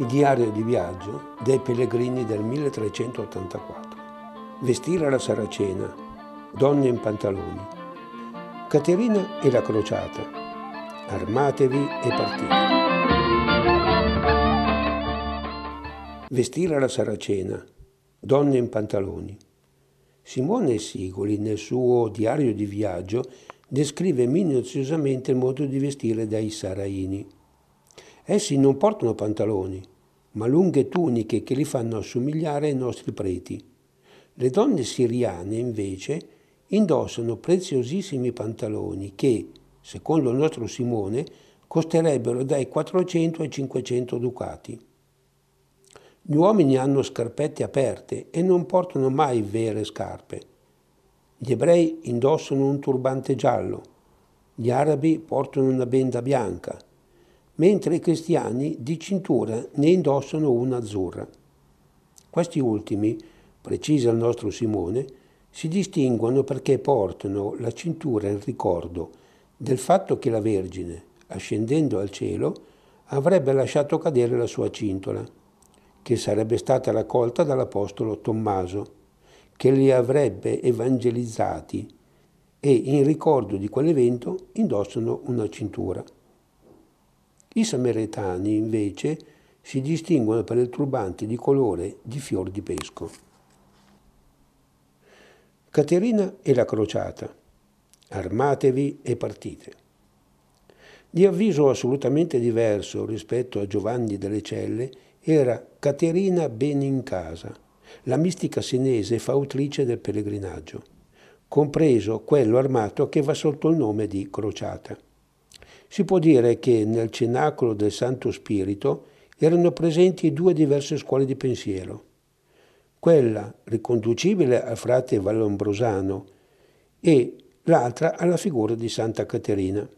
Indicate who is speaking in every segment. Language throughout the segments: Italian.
Speaker 1: Diario di viaggio dei pellegrini del 1384. Vestire la saracena, donne in pantaloni. Caterina e la crociata. Armatevi e partite. Vestire la saracena, donne in pantaloni. Simone Sigoli, nel suo diario di viaggio, descrive minuziosamente il modo di vestire dei saraini. Essi non portano pantaloni, ma lunghe tuniche che li fanno assomigliare ai nostri preti. Le donne siriane, invece, indossano preziosissimi pantaloni che, secondo il nostro Simone, costerebbero dai 400 ai 500 ducati. Gli uomini hanno scarpette aperte e non portano mai vere scarpe. Gli ebrei indossano un turbante giallo, gli arabi portano una benda bianca, mentre i cristiani di cintura ne indossano una azzurra. Questi ultimi, precisa il nostro Simone, si distinguono perché portano la cintura in ricordo del fatto che la Vergine, ascendendo al cielo, avrebbe lasciato cadere la sua cintola, che sarebbe stata raccolta dall'apostolo Tommaso, che li avrebbe evangelizzati e in ricordo di quell'evento indossano una cintura. I samaritani, invece, si distinguono per il turbante di colore di fior di pesco. Caterina e la crociata. Armatevi e partite. Di avviso assolutamente diverso rispetto a Giovanni delle Celle era Caterina Benincasa, la mistica senese fautrice del pellegrinaggio, compreso quello armato che va sotto il nome di crociata. Si può dire che nel cenacolo del Santo Spirito erano presenti due diverse scuole di pensiero, quella riconducibile al frate Vallombrosano e l'altra alla figura di Santa Caterina.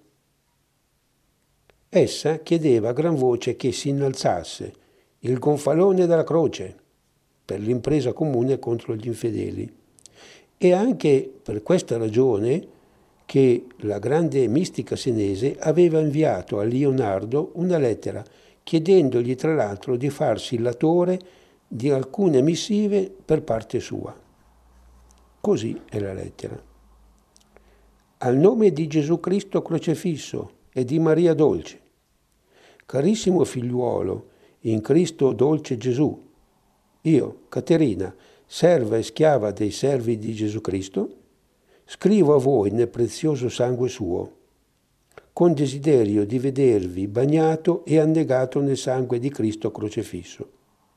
Speaker 1: Essa chiedeva a gran voce che si innalzasse il gonfalone della croce per l'impresa comune contro gli infedeli. E anche per questa ragione che la grande mistica senese aveva inviato a Leonardo una lettera chiedendogli tra l'altro di farsi latore di alcune missive per parte sua. Così è la lettera. Al nome di Gesù Cristo crocefisso e di Maria dolce, carissimo figliuolo, in Cristo dolce Gesù, io, Caterina, serva e schiava dei servi di Gesù Cristo, scrivo a voi nel prezioso sangue suo, con desiderio di vedervi bagnato e annegato nel sangue di Cristo crocefisso.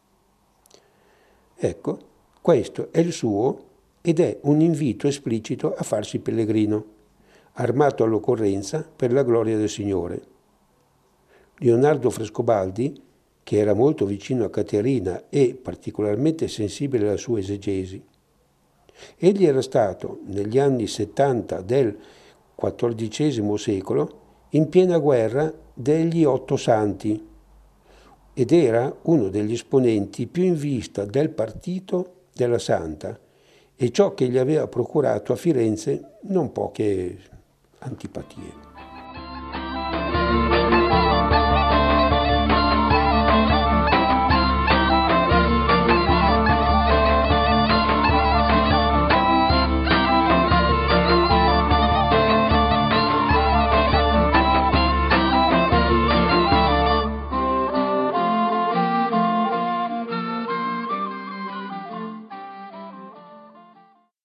Speaker 1: Ecco, questo è il suo ed è un invito esplicito a farsi pellegrino, armato all'occorrenza per la gloria del Signore. Leonardo Frescobaldi, che era molto vicino a Caterina e particolarmente sensibile alla sua esegesi, egli era stato, negli anni 70 del XIV secolo, in piena guerra degli Otto Santi ed era uno degli esponenti più in vista del partito della Santa e ciò che gli aveva procurato a Firenze non poche antipatie.